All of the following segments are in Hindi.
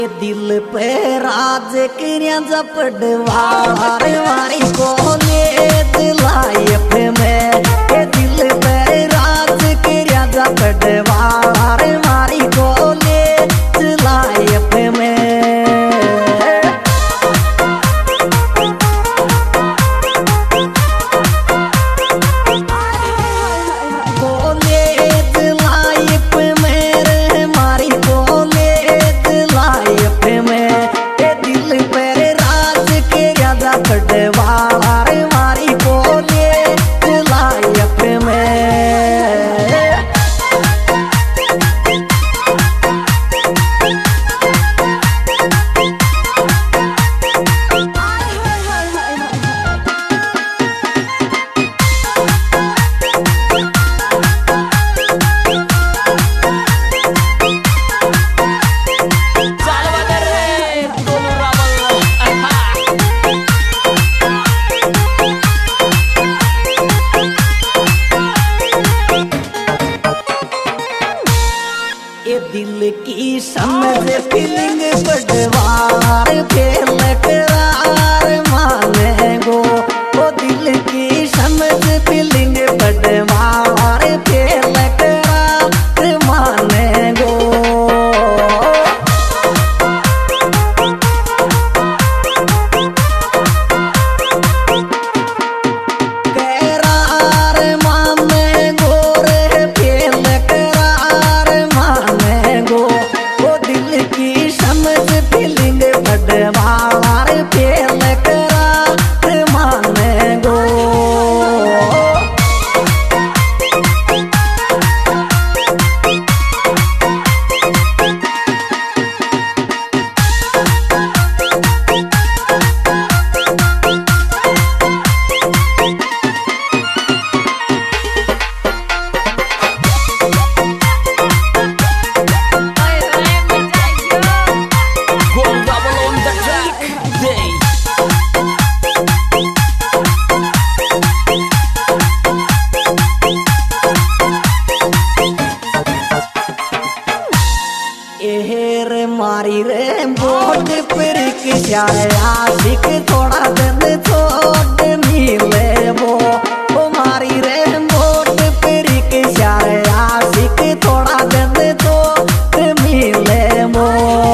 दिल पे राज क्रिया जपड़वार मारी कॉलेज लाइफ में दिल पे राज क्रिया जपड़वार मारी कॉलेज लाइफ में दिल की समझ फीलिंग पटवार फेल करार माने गो ओ दिल की समझ फीलिंग पटवार फेल करार माने गो करार माने गो रे फेल करार माने गो वो दिल की समझ फीलिंग पटवार फेल करार माने गो मारी रे बोट पर आशिक थोड़ा दिन छोड़ मिले वो मारी रे बोट पर आशिक थोड़ा दिन छोड़ मिले वो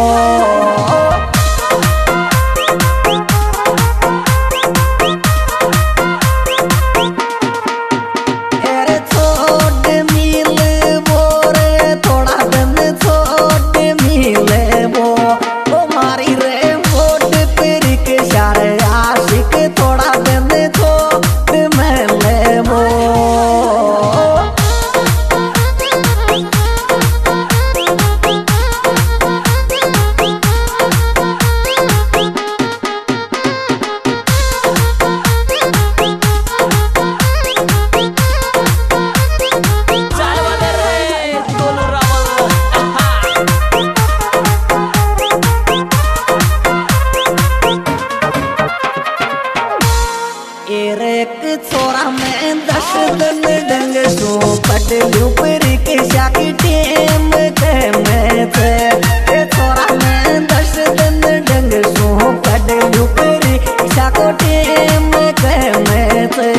छोरा में 10 दिन डंग सो पटलू पर के शाकी टेम में थे छोरा में 10 दिन डंग सो पटलू पर शाको टेम में थे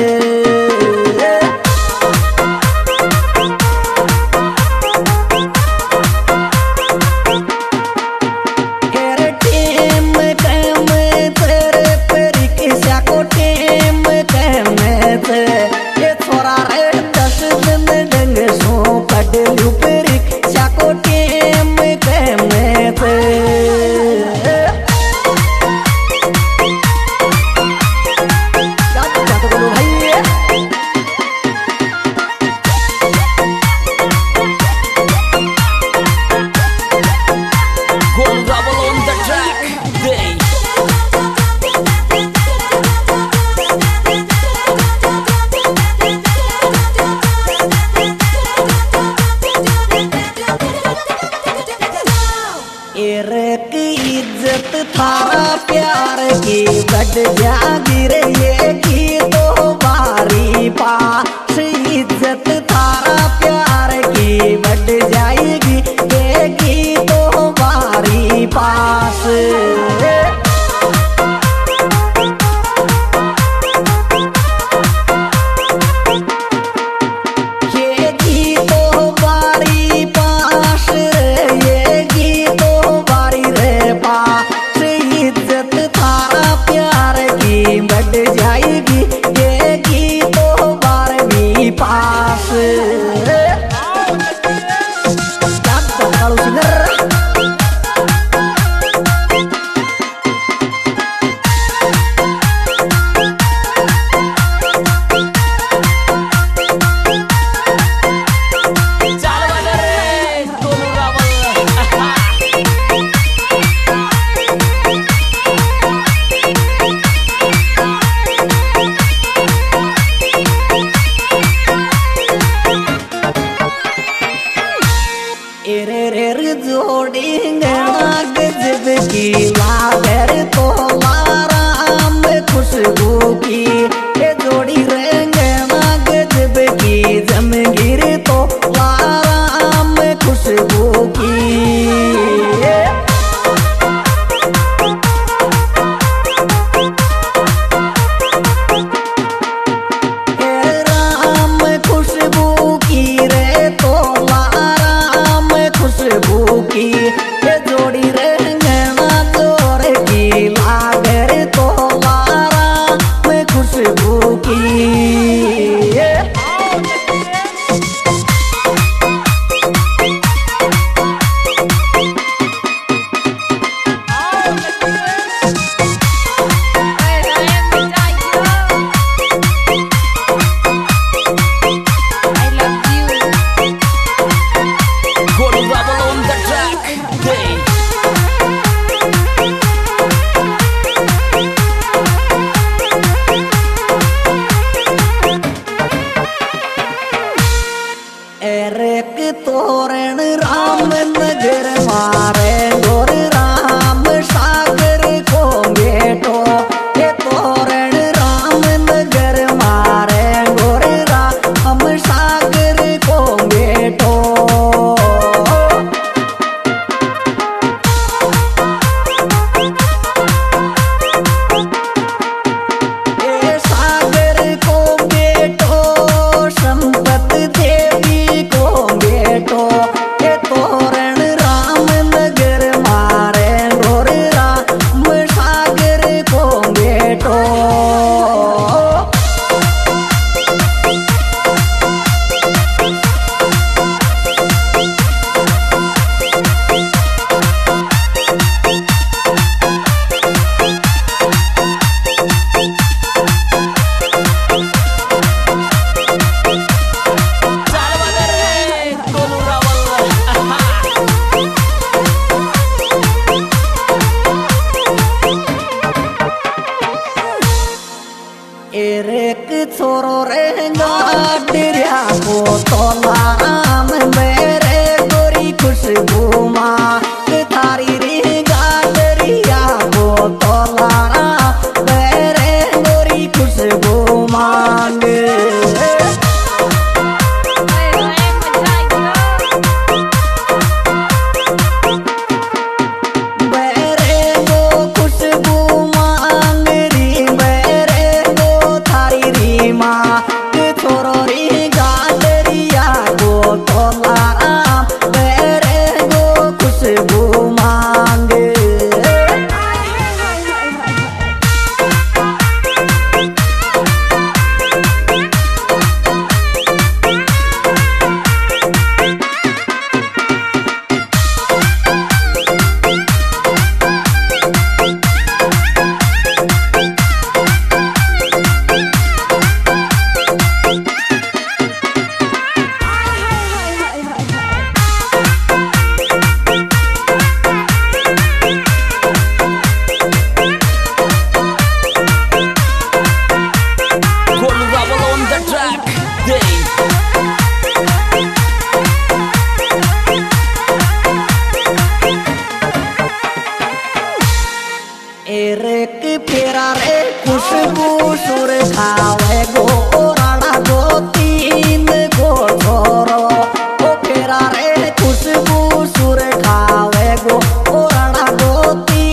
ये छोरा रे 10 दिन डंग सो पटलू पर शाको टेम में थे इज्जत थारा प्यार की बढ़ जागी रे ये की तो बारी पास इज्जत थारा प्यार की बढ़ जाएगी ये की तो बारी पास पास की लागर तो लाराम खुशबू की ये जोड़ी रंगना गजब की जमगीर तो लाराम खुशबू की राम खुशबू की रे तो लाराम खुशबू की ये जोड़ी खुशबू की तोरण राम नगर मारे गोर राम सागर को बेटो ये तोरण राम नगर मारे गोर राम सागर को बेटो ये सागर को बेटो संपत देवी को बेटो ये तोरण राम नगर मारे गोर राम सागर को बेटो एक छोरो रहेगा तेरा को तोलाम मेरे गोरी खुशबू माँ थारी रहेगा दरिया को तोलारा मेरे गोरी खुशबू मांग छोरो री गादरिया को तोलारा मेरे गो खुशबू मांग एक फेरा रे खुशबू सुर खावा